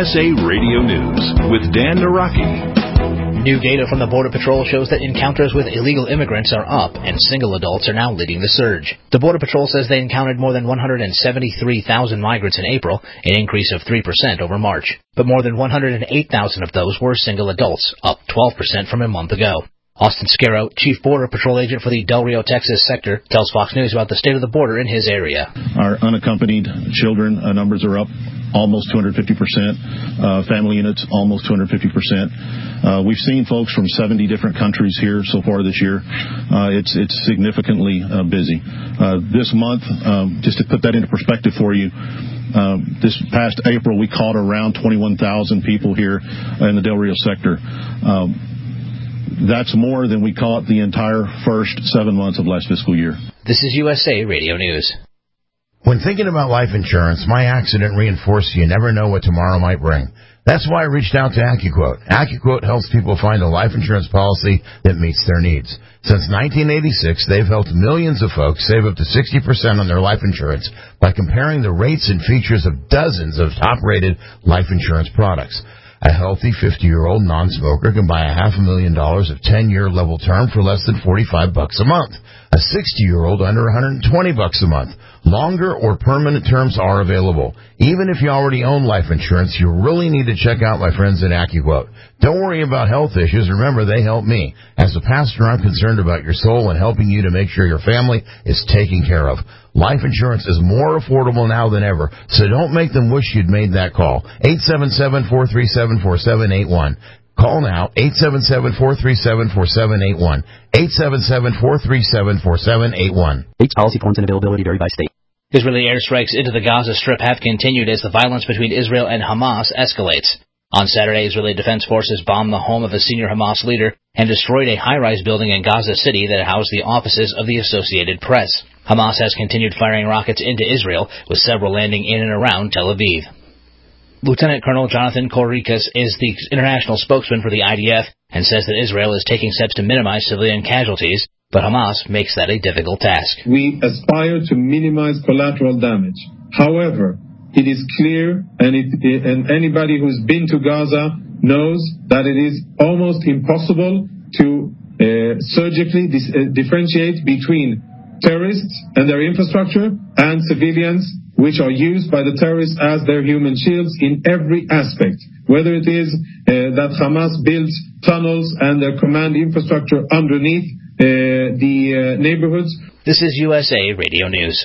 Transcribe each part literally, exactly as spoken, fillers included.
S A Radio News with Dan Naraki. New data from the Border Patrol shows that encounters with illegal immigrants are up, and single adults are now leading the surge. The Border Patrol says they encountered more than one hundred seventy-three thousand migrants in April, an increase of three percent over March. But more than one hundred eight thousand of those were single adults, up twelve percent from a month ago. Austin Scarrow, Chief Border Patrol Agent for the Del Rio, Texas sector, tells Fox News about the state of the border in his area. Our unaccompanied children uh, numbers are up almost two hundred fifty percent. Uh, family units, almost two hundred fifty percent. Uh, we've seen folks from seventy different countries here so far this year. Uh, it's it's significantly uh, busy. Uh, this month, um, just to put that into perspective for you, um, this past April we caught around twenty-one thousand people here in the Del Rio sector. Um, That's more than we caught the entire first seven months of last fiscal year. This is U S A Radio News. When thinking about life insurance, my accident reinforced you never know what tomorrow might bring. That's why I reached out to AccuQuote. AccuQuote helps people find a life insurance policy that meets their needs. Since nineteen eighty-six, they've helped millions of folks save up to sixty percent on their life insurance by comparing the rates and features of dozens of top-rated life insurance products. A healthy fifty-year-old non-smoker can buy a half a million dollars of ten-year level term for less than forty-five bucks a month. A sixty-year-old under one hundred twenty bucks a month. Longer or permanent terms are available. Even if you already own life insurance, you really need to check out my friends at AccuQuote. Don't worry about health issues. Remember, they help me. As a pastor, I'm concerned about your soul and helping you to make sure your family is taken care of. Life insurance is more affordable now than ever, so don't make them wish you'd made that call. eight seven seven, four three seven, four seven eight one. Call now, eight seven seven, four three seven, four seven eight one. eight seven seven, four three seven, four seven eight one. Each policy forms and availability vary by state. Israeli airstrikes into the Gaza Strip have continued as the violence between Israel and Hamas escalates. On Saturday, Israeli Defense Forces bombed the home of a senior Hamas leader and destroyed a high-rise building in Gaza City that housed the offices of the Associated Press. Hamas has continued firing rockets into Israel, with several landing in and around Tel Aviv. Lieutenant Colonel Jonathan Korrikas is the international spokesman for the I D F and says that Israel is taking steps to minimize civilian casualties, but Hamas makes that a difficult task. We aspire to minimize collateral damage. However, it is clear, and, it, and anybody who's been to Gaza knows that it is almost impossible to uh, surgically dis- uh, differentiate between terrorists and their infrastructure and civilians, which are used by the terrorists as their human shields in every aspect. Whether it is uh, that Hamas builds tunnels and their command infrastructure underneath uh, the uh, neighborhoods. This is U S A Radio News.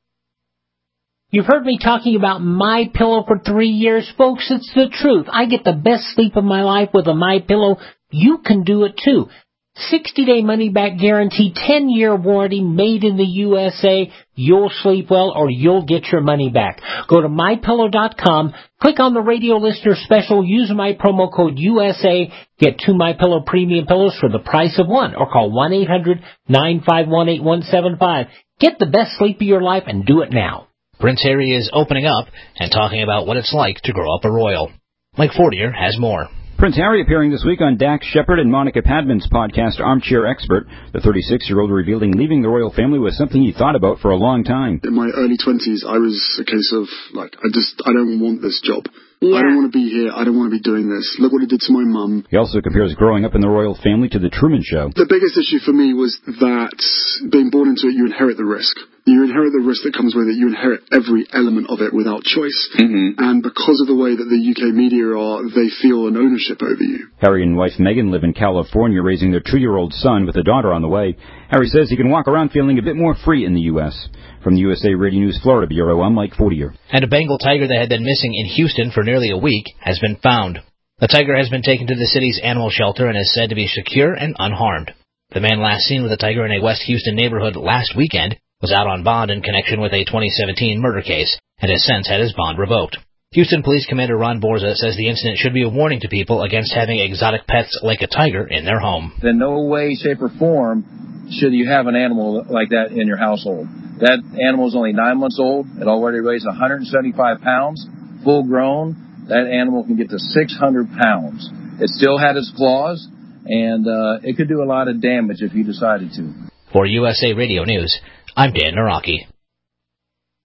You've heard me talking about MyPillow for three years, folks. It's the truth. I get the best sleep of my life with a MyPillow. You can do it too. sixty-day money-back guarantee, ten-year warranty, made in the U S A. You'll sleep well or you'll get your money back. Go to my pillow dot com, click on the radio listener special, use my promo code U S A, get two MyPillow premium pillows for the price of one, or call one eight hundred, nine five one, eight one seven five. Get the best sleep of your life and do it now. Prince Harry is opening up and talking about what it's like to grow up a royal. Mike Fortier has more. Prince Harry appearing this week on Dax Shepard and Monica Padman's podcast Armchair Expert. The thirty-six-year-old revealing leaving the royal family was something he thought about for a long time. In my early twenties, I was a case of, like, I just, I don't want this job. Yeah. I don't want to be here. I don't want to be doing this. Look what it did to my mum. He also compares growing up in the royal family to The Truman Show. The biggest issue for me was that being born into it, you inherit the risk. You inherit the risk that comes with it. You inherit every element of it without choice. Mm-hmm. And because of the way that the U K media are, they feel an ownership over you. Harry and wife Meghan live in California, raising their two-year-old son with a daughter on the way. Harry says he can walk around feeling a bit more free in the U S From the U S A Radio News Florida Bureau, I'm Mike Fortier. And a Bengal tiger that had been missing in Houston for nearly a week has been found. The tiger has been taken to the city's animal shelter and is said to be secure and unharmed. The man last seen with the tiger in a West Houston neighborhood last weekend was out on bond in connection with a twenty seventeen murder case, and has since had his bond revoked. Houston Police Commander Ron Borza says the incident should be a warning to people against having exotic pets like a tiger in their home. In no way, shape, or form should you have an animal like that in your household. That animal is only nine months old. It already weighs one hundred seventy-five pounds. Full grown, that animal can get to six hundred pounds. It still had its claws, and uh, it could do a lot of damage if you decided to. For U S A Radio News, I'm Dan Naraki.